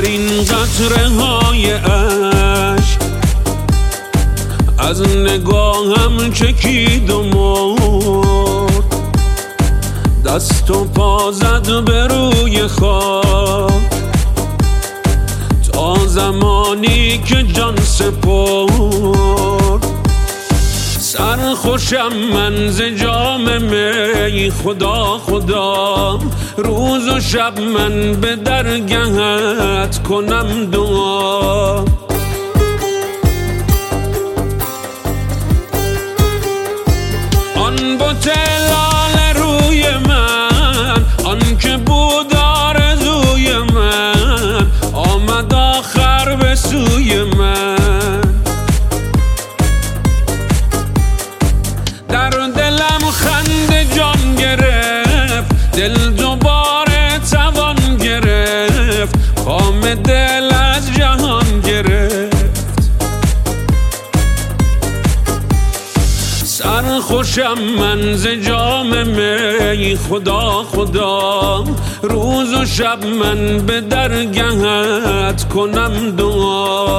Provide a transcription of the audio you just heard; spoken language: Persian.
آخرین قطره های عشق از نگاهم چکید و مرد، دست و پا زد به روی خاک تا زمانی که جان سپرد. سرخوشم من ز جام می، خدا خدا روز و شب من به درگهت کنم دعا. آن بت لاله روی من، آن که بود آرزوی من، آمد آخر به سوی من. در دلم خنده جان گرفت، دل دوباره توان گرفت، کام دل از جهان گرفت. سرخوشم من ز جام می، خدا خدا روز و شب من به درگهت کنم دعا.